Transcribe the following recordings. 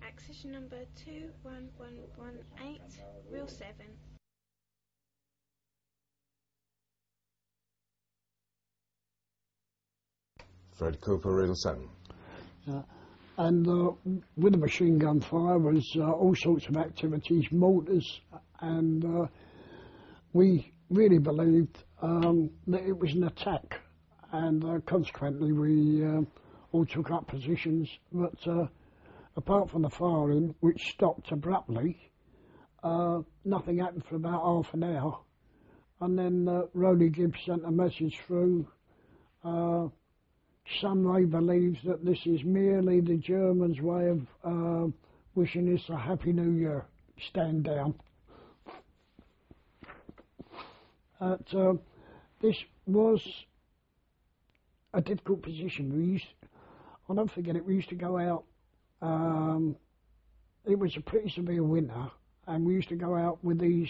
Accession number 21118, Reel 7. Fred Cooper, Reel 7. And with the machine gun fire was all sorts of activities, mortars, and we really believed that it was an attack, and consequently we all took up positions. But apart from the firing, which stopped abruptly, nothing happened for about half an hour, and then Rowley Gibbs sent a message through. Some may believe that this is merely the Germans' way of wishing us a Happy New Year. Stand down. This was a difficult position. I'll never forget it, we used to go out, it was a pretty severe winter, and we used to go out with these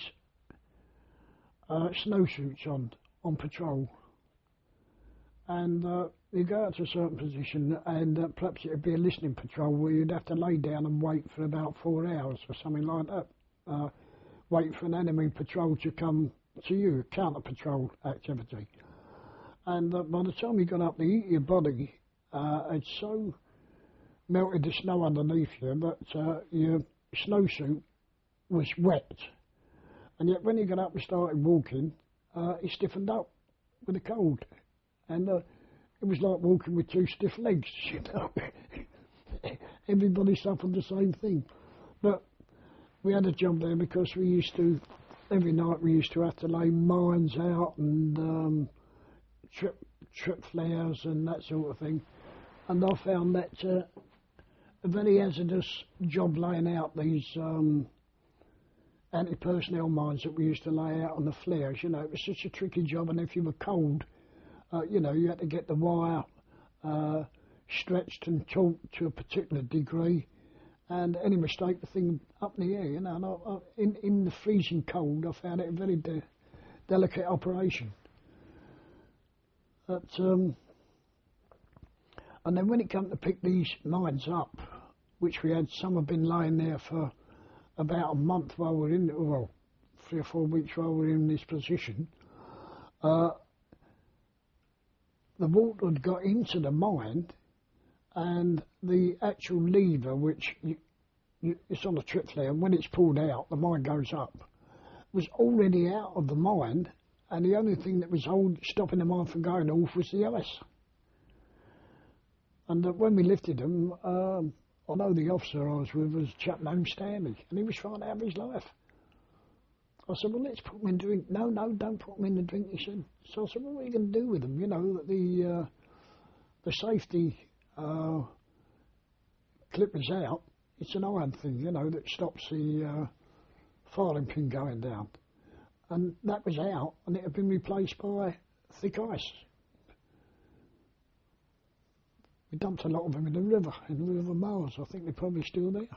snowsuits on patrol. And you go out to a certain position, and perhaps it would be a listening patrol where you'd have to lay down and wait for about 4 hours or something like that. Wait for an enemy patrol to come to you, counter patrol activity. And by the time you got up, the heat of your body had so melted the snow underneath you that your snowsuit was wet. And yet when you got up and started walking, it stiffened up with the cold. And it was like walking with two stiff legs, you know. Everybody suffered the same thing. But we had a job there because we used to, every night we used to have to lay mines out and trip flares and that sort of thing. And I found that a very hazardous job laying out these anti-personnel mines that we used to lay out on the flares. You know, it was such a tricky job, and if you were cold, you know, you had to get the wire stretched and taut to a particular degree, and any mistake, the thing up in the air, you know. And in the freezing cold, I found it a very delicate operation. But, and then when it came to pick these mines up, which we had, some have been laying there for about a month while we're in, well, 3 or 4 weeks while we're in this position, the water had got into the mine, and the actual lever, which it's on a trip flare, and when it's pulled out, the mine goes up, was already out of the mine, and the only thing that was stopping the mine from going off was the ice. And when we lifted them, I know the officer I was with was a chap named Stanley, and he was trying to have his life. I said, well, let's put them in drink. No, don't put them in the drink, he said. So I said, well, what are you going to do with them? You know, the safety clip is out. It's an iron thing, you know, that stops the firing pin going down. And that was out, and it had been replaced by thick ice. We dumped a lot of them in the River Mars. I think they're probably still there.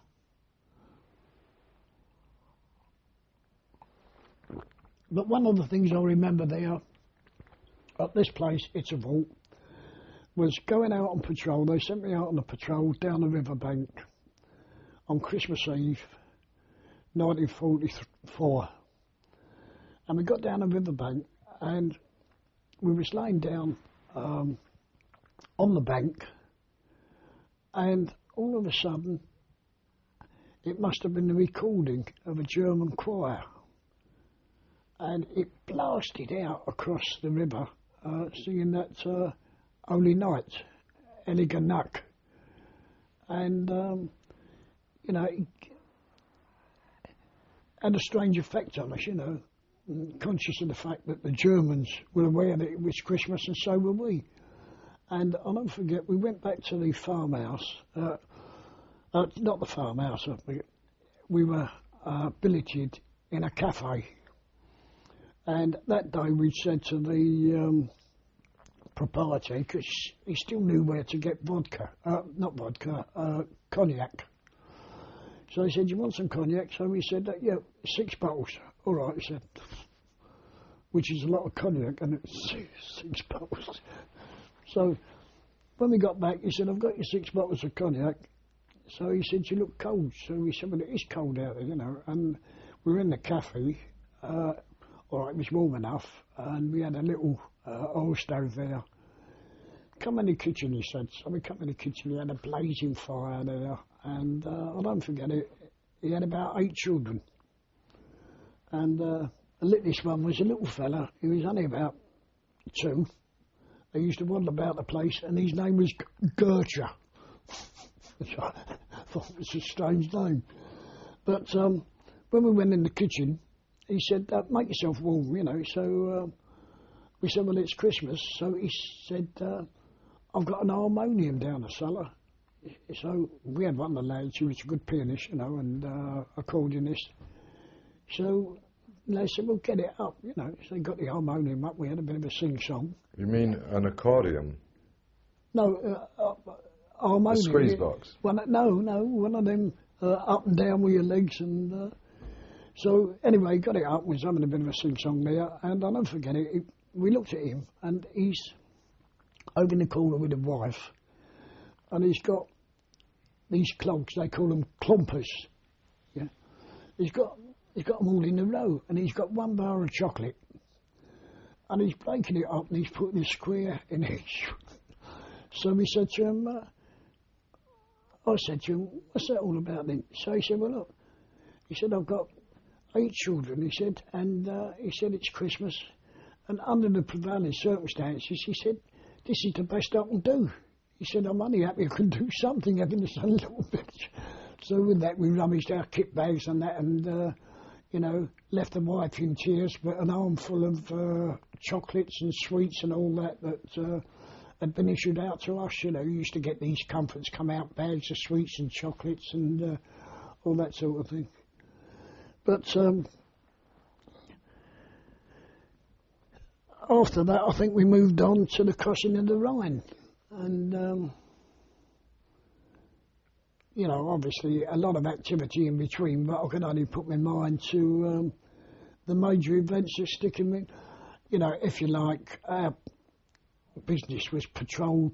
But one of the things I remember there, at this place, it's a vault, was going out on patrol. They sent me out on a patrol down the riverbank on Christmas Eve, 1944. And we got down the riverbank, and we was laying down on the bank, and all of a sudden, it must have been the recording of a German choir. And it blasted out across the river, singing that Holy Night, Heilige Nacht. And, you know, it had a strange effect on us, you know, conscious of the fact that the Germans were aware that it was Christmas, and so were we. And I'll never forget, we went back to the farmhouse, not the farmhouse, we were billeted in a cafe. And that day we said to the proprietor, because he still knew where to get cognac. So he said, you want some cognac? So we said, yeah, 6 bottles. All right, he said, which is a lot of cognac, and it's 6 bottles. So when we got back, he said, I've got your 6 bottles of cognac, So he said, you look cold. So we said, well, it is cold out there, you know. And we were in the cafe. All right, it was warm enough. And we had a little oil stove there. Come in the kitchen, he said. So we come in the kitchen, he had a blazing fire there. And I don't forget it, he had about 8 children. And the littlest one was a little fella. He was only about 2. They used to waddle about the place, and his name was Gertrude. Which I thought was a strange name. But when we went in the kitchen, he said, make yourself warm, you know. So we said, well, it's Christmas. So he said, I've got an harmonium down the cellar. So we had one of the lads who was a good pianist, you know, and accordionist. So they said, well, get it up, you know. So they got the harmonium up. We had a bit of a sing-song. You mean an accordion? No, harmonium. A squeeze box? One of them up and down with your legs. And so anyway, got it up. Was having a bit of a sing-song there. And I'll never forget it. We looked at him, and he's over in the corner with a wife. And he's got these clogs, they call them clompers. Yeah, he's got them all in a row, and he's got one bar of chocolate, and he's breaking it up, and he's putting a square in each. So we said to him, I said to him, what's that all about then? So he said, well, look, he said, I've got 8 children, he said, and he said, it's Christmas, and under the prevailing circumstances, he said, this is the best I can do. He said, I'm only happy I can do something, having just a little bit. So with that, we rummaged our kit bags and that, and, you know, left the wife in tears, but an armful of chocolates and sweets and all that had been issued out to us. You know, you used to get these comforts come out, bags of sweets and chocolates and all that sort of thing. But after that, I think we moved on to the crossing of the Rhine. And, you know, obviously a lot of activity in between, but I can only put my mind to the major events that stick in me. You know, if you like, our business was patrol,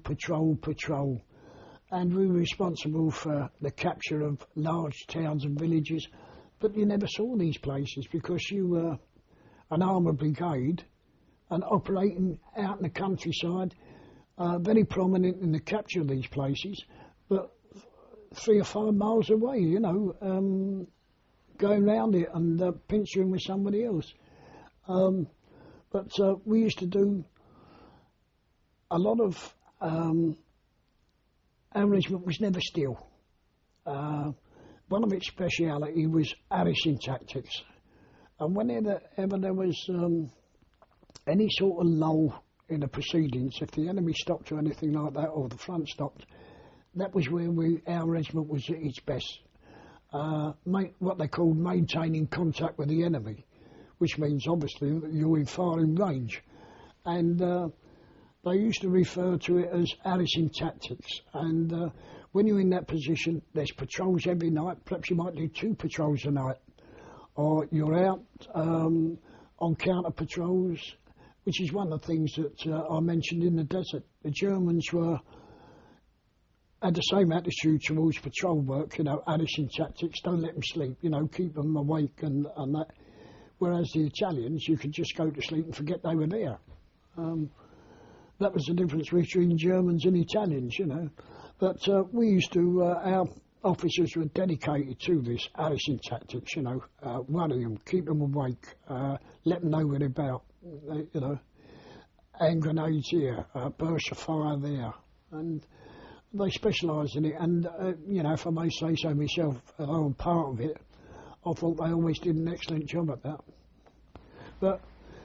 and we were responsible for the capture of large towns and villages, but you never saw these places because you were an armoured brigade and operating out in the countryside, very prominent in the capture of these places, but 3 or 5 miles away, you know, going round it and pinching with somebody else. But we used to do a lot of, our regiment was never still. One of its speciality was Harrison tactics. And whenever there was any sort of lull in the proceedings, if the enemy stopped or anything like that, or the front stopped, that was where our regiment was at its best. What they called maintaining contact with the enemy, which means obviously that you're in firing range. And they used to refer to it as Harrison tactics. And when you're in that position, there's patrols every night. Perhaps you might do 2 patrols a night. Or you're out on counter patrols, which is one of the things that I mentioned in the desert. The Germans had the same attitude towards patrol work, you know, Harrison tactics, don't let them sleep, you know, keep them awake and that. Whereas the Italians, you could just go to sleep and forget they were there. That was the difference between Germans and Italians, you know. But we used to, our officers were dedicated to this Harrison tactics, you know, worry them, keep them awake, let them know what they're about, you know, hand grenades here, burst of fire there, and they specialised in it. And, you know, if I may say so myself, I'm part of it, I thought they always did an excellent job at that. But,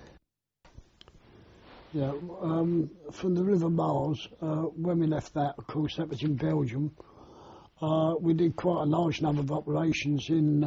yeah, from the River Mars, when we left that, of course, that was in Belgium, we did quite a large number of operations in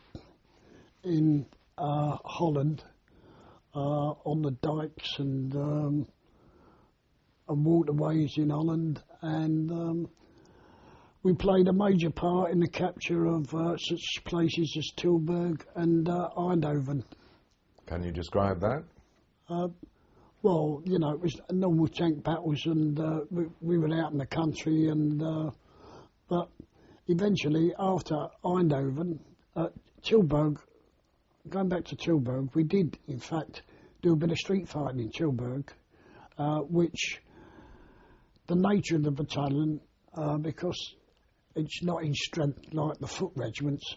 Holland, on the dikes and waterways in Holland, and we played a major part in the capture of such places as Tilburg and Eindhoven. Can you describe that? Well, you know, it was normal tank battles, and we were out in the country, and but eventually, after Eindhoven, Tilburg, going back to Tilburg, we did, in fact, do a bit of street fighting in Tilburg, which the nature of the battalion, because it's not in strength like the foot regiments,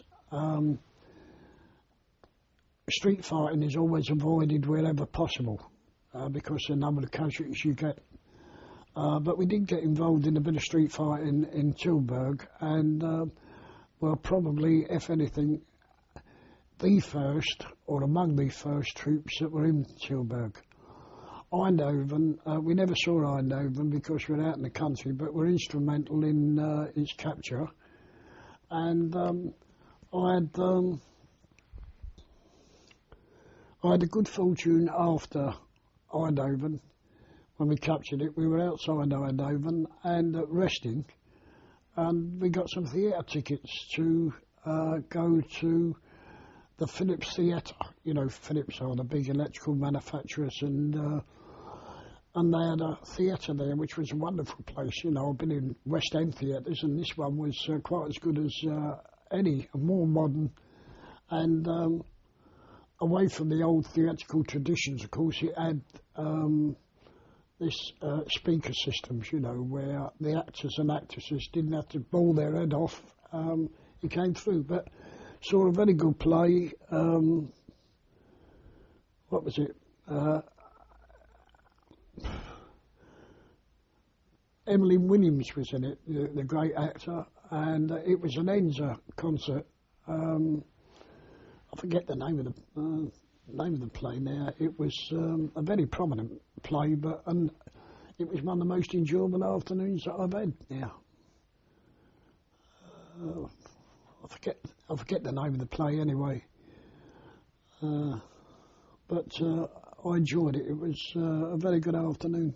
street fighting is always avoided wherever possible because of the number of casualties you get. But we did get involved in a bit of street fighting in Tilburg, and well, probably, if anything, the first, or among the first troops that were in Tilburg. Eindhoven, we never saw Eindhoven because we were out in the country, but were instrumental in its capture. And I had the good fortune after Eindhoven, when we captured it, we were outside Eindhoven and resting, and we got some theatre tickets to go to the Philips Theatre. You know, Philips are the big electrical manufacturers, and they had a theatre there, which was a wonderful place. You know, I've been in West End theatres, and this one was quite as good as any, more modern, and away from the old theatrical traditions. Of course, it had this speaker systems, you know, where the actors and actresses didn't have to bawl their head off. It came through, but saw a very good play. What was it? Emily Williams was in it, the great actor, and it was an Enza concert. I forget the name of the play now. It was a very prominent play, but it was one of the most enjoyable afternoons that I've had now. I forget the name of the play anyway. But I enjoyed it. It was a very good afternoon.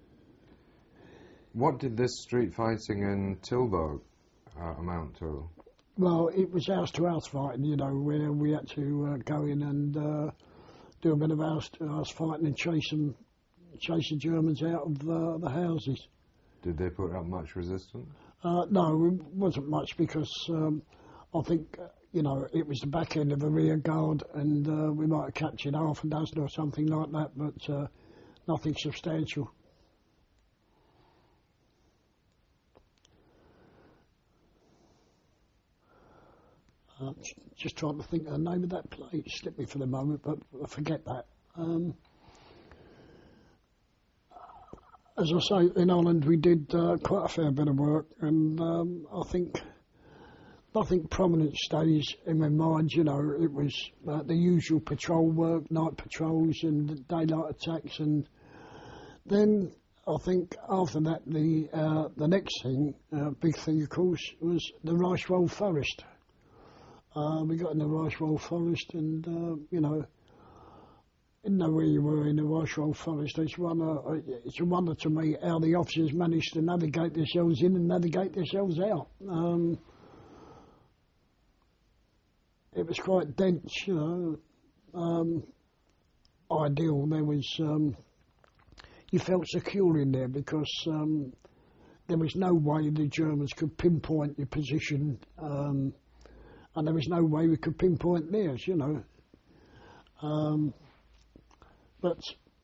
What did this street fighting in Tilburg amount to? Well, it was house-to-house fighting, you know, where we had to go in and do a bit of house-to-house fighting and chase the Germans out of the houses. Did they put up much resistance? No, it wasn't much because I think, you know, it was the back end of the rear guard, and we might have captured half a dozen or something like that, but nothing substantial. Just trying to think of the name of that play. It slipped me for the moment, but I forget that. As I say, in Holland we did quite a fair bit of work, and I think nothing prominent stays in my mind. You know, it was the usual patrol work, night patrols and daylight attacks, and then I think after that the next thing, big thing of course, was the Reichswald Forest. We got in the Reichswald Forest, and you know, didn't know where you were in the Reichswald Forest. It's a wonder to me how the officers managed to navigate themselves in and navigate themselves out. It was quite dense, you know. Ideal. There was you felt secure in there because there was no way the Germans could pinpoint your position. And there was no way we could pinpoint theirs, you know. But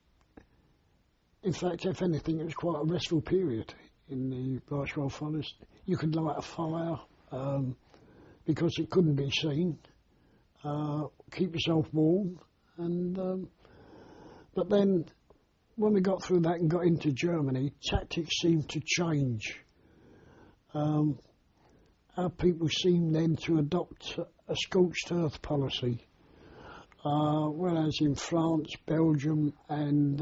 in fact, if anything, it was quite a restful period in the Reichswald Forest. You could light a fire because it couldn't be seen. Keep yourself warm, and but then when we got through that and got into Germany, tactics seemed to change. Our people seemed then to adopt a scorched earth policy, whereas in France, Belgium and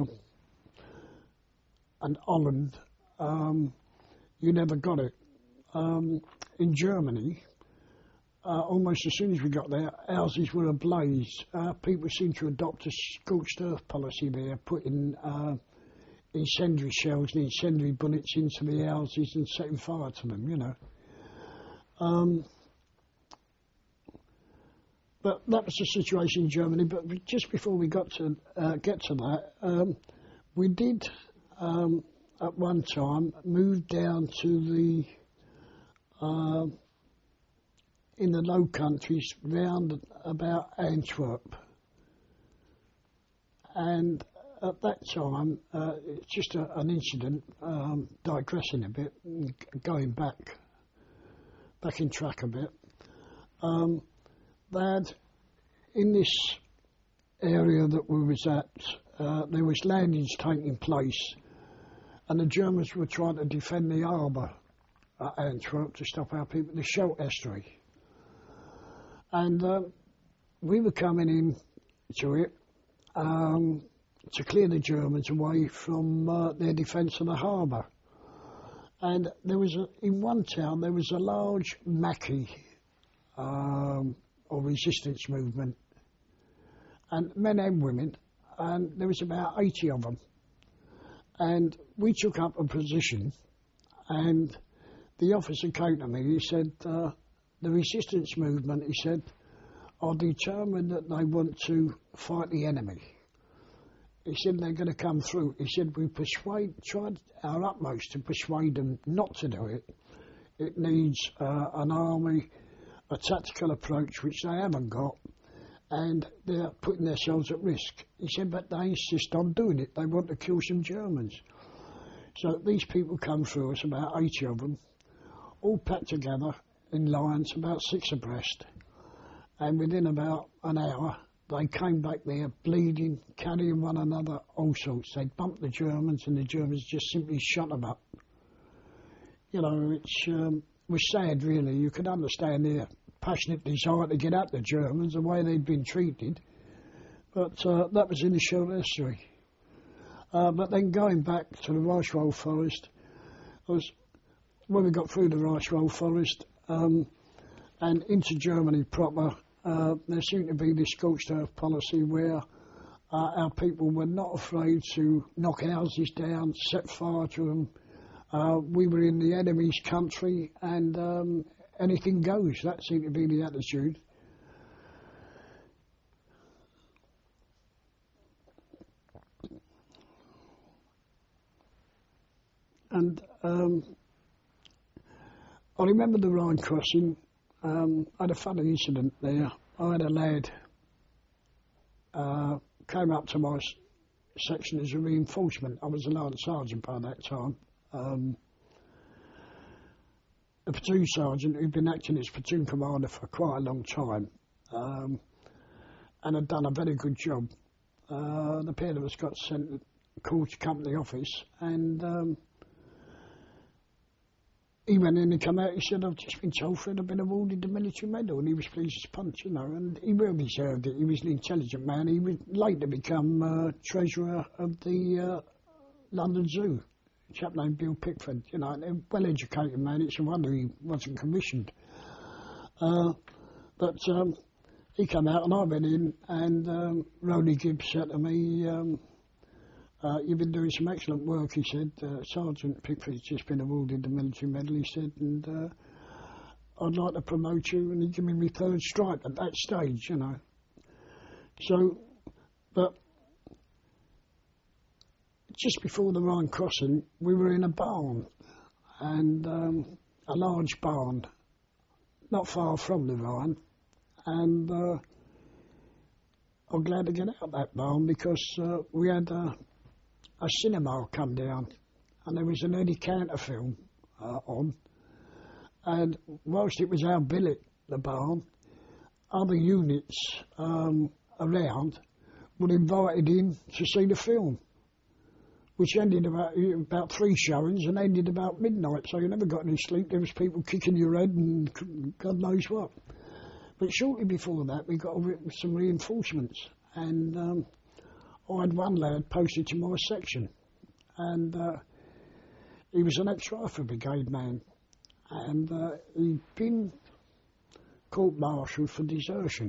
Holland, you never got it. In Germany, almost as soon as we got there, houses were ablaze. People seemed to adopt a scorched earth policy there, putting incendiary shells and incendiary bullets into the houses and setting fire to them, you know. But that was the situation in Germany. But just before we got to get to that, we did at one time move down to the in the Low Countries round about Antwerp. And at that time, it's just an incident, digressing a bit, going back in track a bit. That in this area that we was at, there was landings taking place, and the Germans were trying to defend the harbour at Antwerp to stop our people, the Scheldt estuary. And we were coming in to it to clear the Germans away from their defence of the harbour. And there was in one town there was a large Maquis or resistance movement, and men and women, and there was about 80 of them. And we took up a position, and the officer came to me. He said, "The resistance movement," he said, "are determined that they want to fight the enemy." He said, "They're going to come through." He said, "We tried our utmost to persuade them not to do it. It needs an army, a tactical approach, which they haven't got, and they're putting themselves at risk." He said, "But they insist on doing it. They want to kill some Germans." So these people come through us, about 80 of them, all packed together in lines, about 6 abreast. And within about an hour, they came back there bleeding, carrying one another, all sorts. They bumped the Germans, and the Germans just simply shot them up. You know, it was sad, really. You could understand their passionate desire to get at the Germans, the way they'd been treated. But that was in the Scheldt estuary. But then going back to the Reichswald Forest, when we got through the Reichswald Forest and into Germany proper, there seemed to be this scorched earth policy where our people were not afraid to knock houses down, set fire to them. We were in the enemy's country, and anything goes. That seemed to be the attitude. And I remember the Rhine crossing. I had a funny incident there. I had a lad came up to my section as a reinforcement. I was a lance sergeant by that time. A platoon sergeant who'd been acting as platoon commander for quite a long time, and had done a very good job. The pair of us got called to company office, and he went in and came out. He said, "I've just been told Fred I've been awarded the military medal," and he was pleased as punch, you know, and he well deserved it. He was an intelligent man. He was later become treasurer of the London Zoo. A chap named Bill Pickford, you know, a well-educated man. It's a wonder he wasn't commissioned. But he came out and I went in, and Rowley Gibbs said to me, "You've been doing some excellent work," he said. "Sergeant Pickford's just been awarded the military medal," he said, "and I'd like to promote you," and he gave me my 3rd stripe at that stage, you know. So, but just before the Rhine crossing, we were in a barn, and a large barn, not far from the Rhine, and I'm glad to get out of that barn because we had a cinema come down, and there was an Eddie Cantor film on, and whilst it was our billet, the barn, other units around were invited in to see the film, which ended about 3 showings and ended about midnight, so you never got any sleep. There was people kicking your head and God knows what. But shortly before that, we got some reinforcements, and I had one lad posted to my section, and he was an ex-rifle brigade man, and he'd been court-martialed for desertion,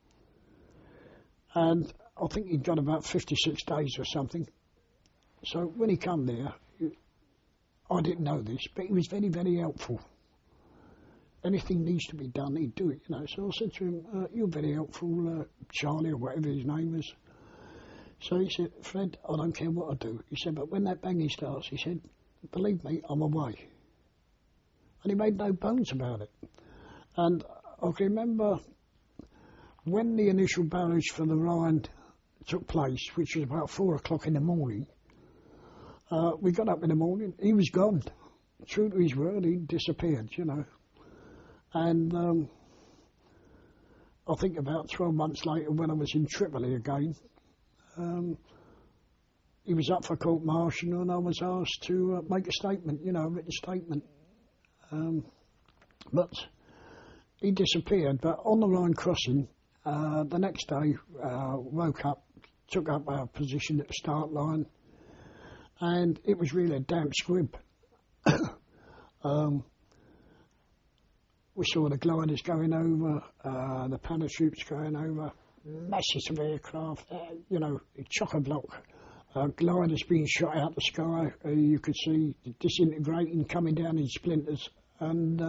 and I think he'd got about 56 days or something. So when he come there, I didn't know this, but he was very, very helpful. Anything needs to be done, he'd do it, you know. So I said to him, "You're very helpful, Charlie," or whatever his name was. So he said, "Fred, I don't care what I do." He said, "But when that banging starts," he said, "believe me, I'm away." And he made no bones about it. And I can remember when the initial barrage for the Rhine took place, which was about 4 o'clock in the morning. We got up in the morning, he was gone. True to his word, he disappeared, you know. And I think about 12 months later, when I was in Tripoli again, he was up for court-martial and I was asked to make a statement, you know, a written statement. But he disappeared. But on the Rhine crossing, the next day, woke up, took up our position at the start line, and it was really a damp squib. We saw the gliders going over, the parachutes going over, masses of aircraft, you know, chock-a-block. Gliders being shot out the sky, you could see disintegrating, coming down in splinters. And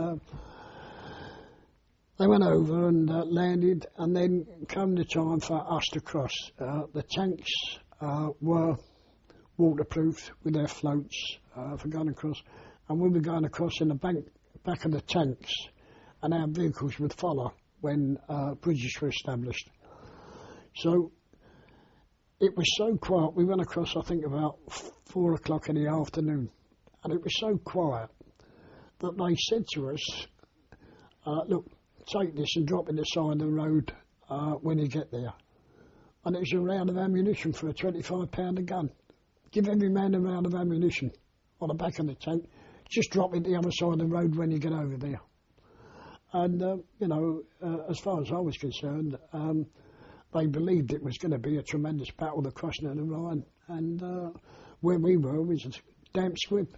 they went over and landed, and then came the time for us to cross. The tanks were waterproof with their floats for going across, and we were going across in the back of the tanks, and our vehicles would follow when bridges were established. So it was so quiet. We went across, I think, about 4 o'clock in the afternoon, and it was so quiet that they said to us, look, take this and drop it the side of the road when you get there. And it was a round of ammunition for a £25 a gun. Give every man a round of ammunition on the back of the tank. Just drop it the other side of the road when you get over there. And, you know, as far as I was concerned, they believed it was going to be a tremendous battle, the crossing of the Rhine. And where we were was a damp squib.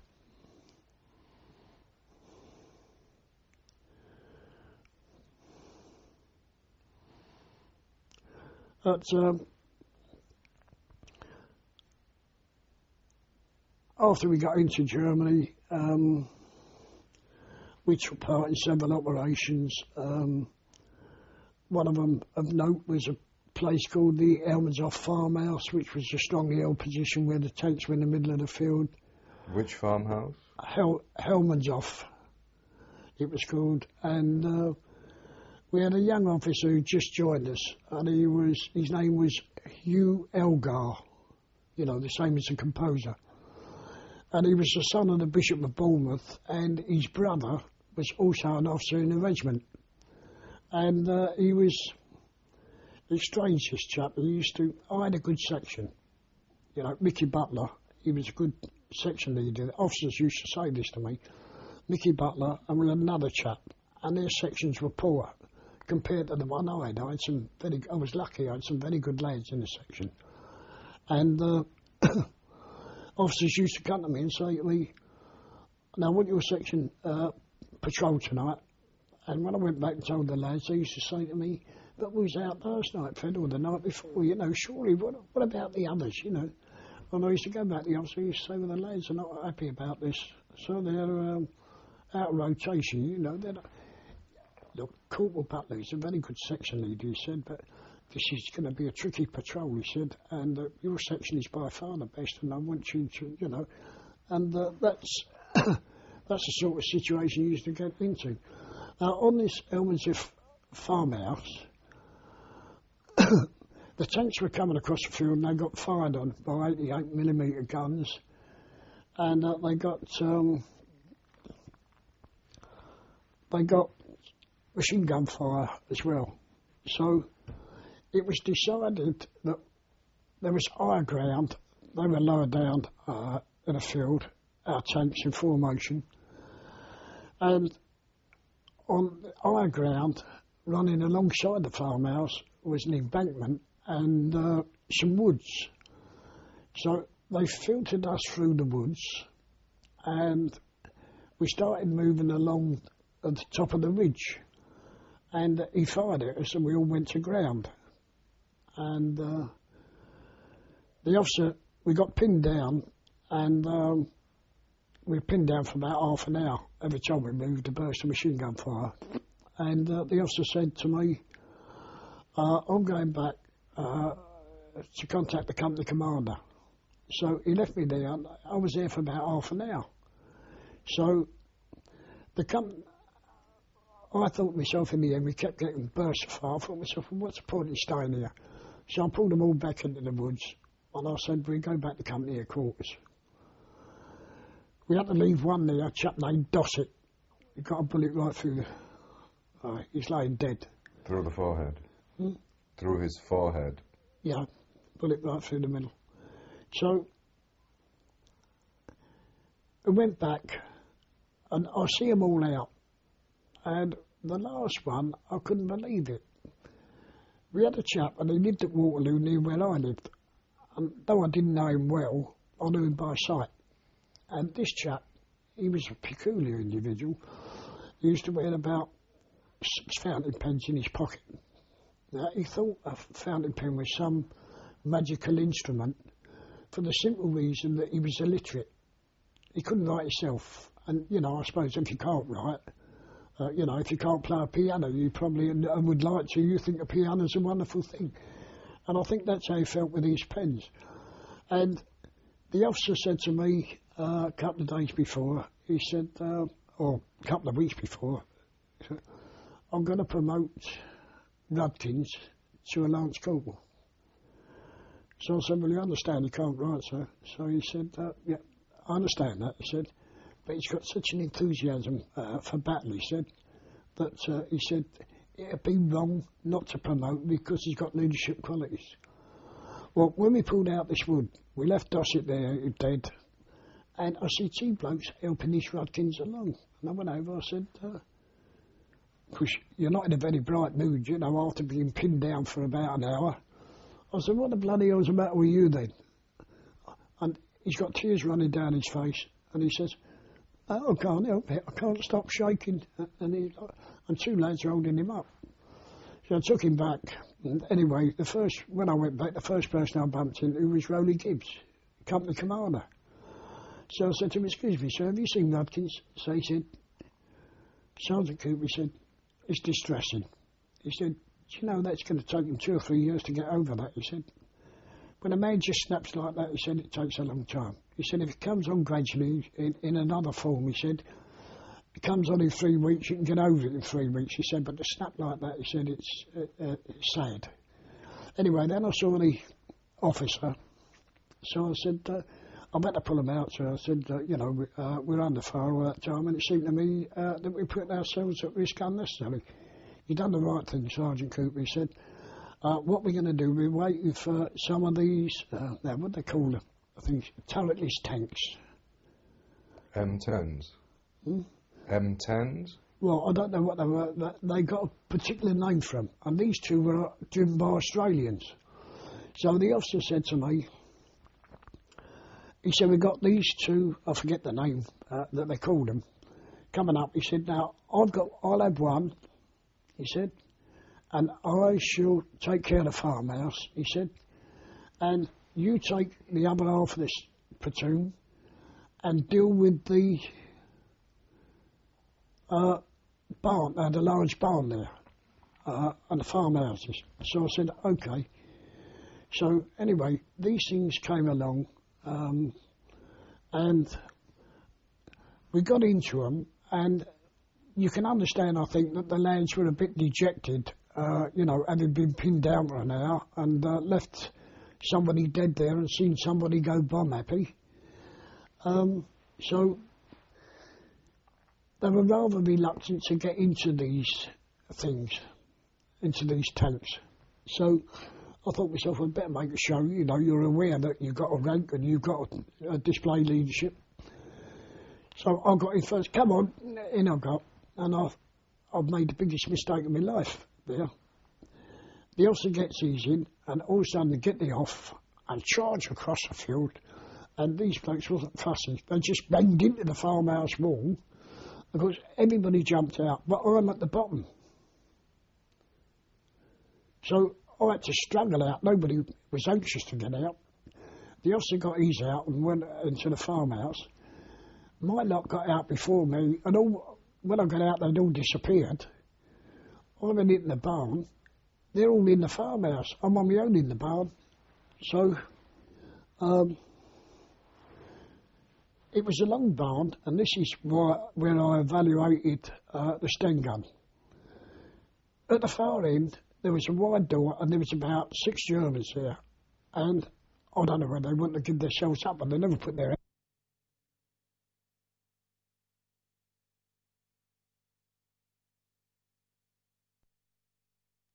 But after we got into Germany, we took part in several operations. One of them of note was a place called the Helmanshof farmhouse, which was a strongly held position where the tanks were in the middle of the field. Which farmhouse? Helmanshof, it was called. And we had a young officer who just joined us, and his name was Hugh Elgar, you know, the same as the composer. And he was the son of the Bishop of Bournemouth, and his brother was also an officer in the regiment. And he was a strange, this chap. I had a good section. You know, Mickey Butler, he was a good section leader. The officers used to say this to me. Mickey Butler, and we had another chap, and their sections were poor compared to the one I had. I was lucky, I had some very good lads in the section. And officers used to come to me and say to me, now, I want your section patrol tonight. And when I went back and told the lads, they used to say to me, but we was out last night, Fred, or the night before, you know, surely, what about the others, you know? And I used to go back to the officer, I used to say, well, the lads are not happy about this, so they're out of rotation, you know. Look, Corporal Butler is a very good section leader, he said, but this is going to be a tricky patrol, he said, and your section is by far the best, and I want you to, you know, and that's the sort of situation you used to get into. Now, on this Helmanshof farmhouse, the tanks were coming across the field and they got fired on by 88mm guns, and they got machine gun fire as well. So it was decided that there was higher ground. They were lower down in the field, our tanks in formation, and on higher ground, running alongside the farmhouse, was an embankment and some woods. So they filtered us through the woods, and we started moving along at the top of the ridge. And he fired at us, and we all went to ground. And the officer, we got pinned down, and we were pinned down for about half an hour. Every time we moved, a burst of machine gun fire. And the officer said to me, I'm going back to contact the company commander. So he left me there. I was there for about half an hour. So I thought to myself in the end, we kept getting bursts of fire. I thought to myself, well, what's the point in staying here? So I pulled them all back into the woods, and I said, we go back to company headquarters. We had to leave one there, a chap named Dossett. He got a bullet right through the... he's laying dead. Through the forehead? Hmm? Through his forehead? Yeah, bullet right through the middle. So, I went back, and I see them all out. And the last one, I couldn't believe it. We had a chap, and he lived at Waterloo near where I lived. And though I didn't know him well, I knew him by sight. And this chap, he was a peculiar individual. He used to wear about 6 fountain pens in his pocket. Now, he thought a fountain pen was some magical instrument for the simple reason that he was illiterate. He couldn't write himself. And, you know, I suppose if you can't write, you know, if you can't play a piano, you probably would like to. You think a piano's a wonderful thing. And I think that's how he felt with his pens. And the officer said to me a couple of days before, he said, or a couple of weeks before, I'm going to promote Rudkins to a Lance Corporal. So I said, well, you understand he can't write, sir. So he said, yeah, I understand that, he said. But he's got such an enthusiasm for battle, he said, that he said it'd be wrong not to promote because he's got leadership qualities. Well, when we pulled out this wood, we left Dossett there, dead, and I see 2 blokes helping these Rudkins along. And I went over, I said, because you're not in a very bright mood, you know, after being pinned down for about an hour. I said, what the bloody hell's the matter with you then? And he's got tears running down his face, and he says, oh, I can't help it, I can't stop shaking. And 2 lads are holding him up. So I took him back. And anyway, when I went back, the first person I bumped into was Rowley Gibbs, company commander. So I said to him, excuse me, sir, have you seen Rudkins? So he said, Sergeant Cooper, he said, it's distressing. He said, do you know that's going to take him 2 or 3 years to get over that? He said, when a man just snaps like that, he said, it takes a long time. He said, if it comes on gradually in another form, he said, it comes on in 3 weeks, you can get over it in 3 weeks. He said, but to snap like that, he said, it's sad. Anyway, then I saw the officer. So I said, I better pull him out. So I said, you know, we're under fire all that time, and it seemed to me that we're putting ourselves at risk unnecessarily. He done the right thing, Sergeant Cooper. He said, what we're going to do, we're waiting for some of these, now what they call them, I think, turretless tanks. M10s? Hmm? M10s? Well, I don't know what they were. They got a particular name for them, and these 2 were driven by Australians. So the officer said to me, he said, we got these 2, I forget the name that they called them, coming up. He said, now, I'll have one, he said, and I shall take care of the farmhouse, he said, and you take the other half of this platoon and deal with the barn, the large barn there, and the farmhouses. So I said, okay. So anyway, these things came along, and we got into them, and you can understand, I think, that the lads were a bit dejected, you know, having been pinned down for an hour and left somebody dead there and seen somebody go bomb happy. So they were rather reluctant to get into these things, into these tanks. So I thought to myself, I'd better make a show, you know, you're aware that you've got a rank and you've got to display leadership. So I got in first, come on, in I got, and I've made the biggest mistake of my life there. The officer gets these in, and all of a sudden they get the off and charge across the field, and these blokes wasn't fussy. They just banged into the farmhouse wall, because everybody jumped out, but I'm at the bottom. So I had to struggle out. Nobody was anxious to get out. The officer got his out and went into the farmhouse. My lot got out before me, and when I got out, they'd all disappeared. I went in the barn. They're all in the farmhouse. I'm on my own in the barn. So it was a long barn, and this is where I evaluated the Sten gun. at the far end, there was a wide door and there was about 6 Germans here. And I don't know whether they wanted to give themselves up, but they never put their